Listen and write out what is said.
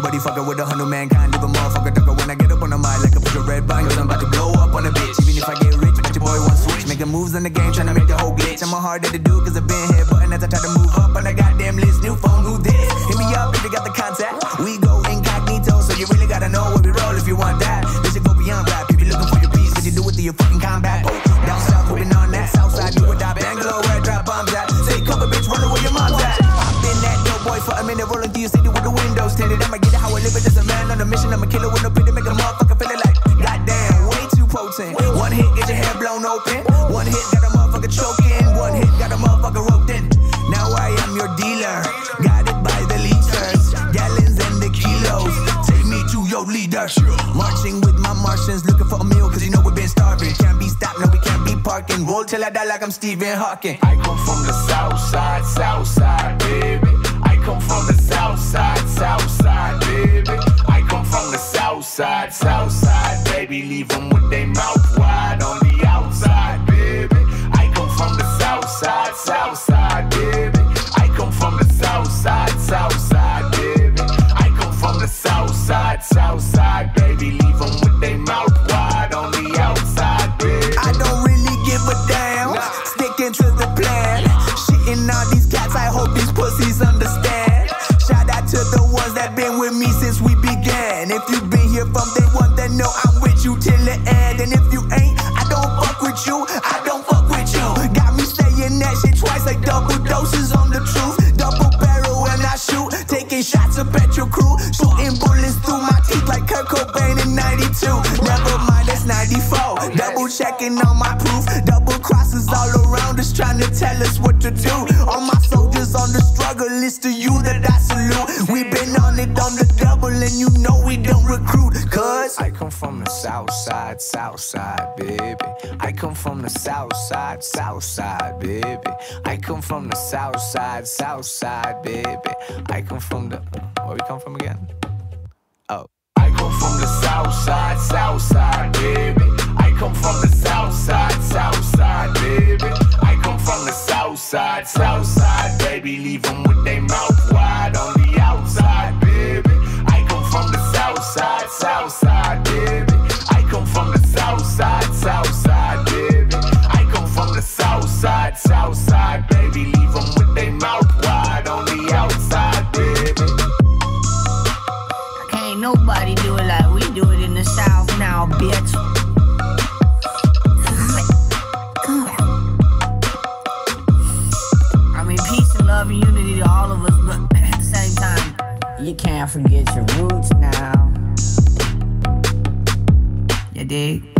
nobody fucking with 100 mankind. Live a motherfucker ducker when I get up on the mic like a push a red button. Cause I'm about to blow up on a bitch. Even if I get rich, but your boy won't switch. Making moves on the game, trying to make the whole glitch. I'm a harder to do cause I've been here button as I try to move up on the goddamn list. New phone, who this? Hit me up if you got the contact. We go incognito, so you really gotta know where we roll if you want that. This should go beyond rap. If you're looking for your piece, could you do it to your fucking combat? Down south, moving on that south side. You would die Bangalore where I drop bombs at. Say cover bitch, run away your mom's at. I've been that dope boy for a minute, rolling through your city with the windows tinted. I'ma get it how I live it, just a man on a mission. I'm a killer with no pity, make a motherfucker feel it like goddamn, way too potent. One hit, get your hair blown open. One hit, got a motherfucker choking. One hit, got a motherfucker roped in. Now I am your dealer, got it by the liters, gallons and the kilos. Take me to your leader. Marching with my Martians, looking for a meal, cause you know we've been starving. Can't be stopped, no we can't be parking. Roll till I die like I'm Stephen Hawking. I come from the south side, baby. I come from the south side, baby. I come from the south side, baby. Leave them with their mouth wide on the outside, baby. I come from the south side, baby. I come from the south side, baby. I come from the south side, baby. Leave them with their mouth wide on the outside, baby. I don't really give a damn, sticking to the plan. Shitting on these cats, I hope these pussies understand. Shout out to the ones that been with me since we began. If you've been here from day one, then know I'm with you till the end. And if you ain't, I don't fuck with you, I don't fuck with you. Got me saying that shit twice like double doses on the truth. Double barrel when I shoot, taking shots up at your crew. Shooting bullets through my teeth like Kurt Cobain in 92. Never mind, that's 94. Double checking on my proof. Double crosses all around us trying to tell us what to do. All my soldiers on the struggle list, to you that I salute. We been on it on the double and you know we don't recruit. Cause I come from the south side, baby. I come from the south side, baby. I come from the south side, baby. I come from the, where we come from again? Oh. I come from the south side, baby. I come from the south side, baby. I come from the south side, baby. Leave them with their mouth wide on the outside, baby. I come from the south side, baby. I come from the south side, baby. I come from the south side, baby. Leave them with their mouth wide on the outside, baby. Can't nobody do it like we do it in the South now, bitch. I mean, peace and love and unity to all of us, but at the same time, you can't forget your roots now. You dig?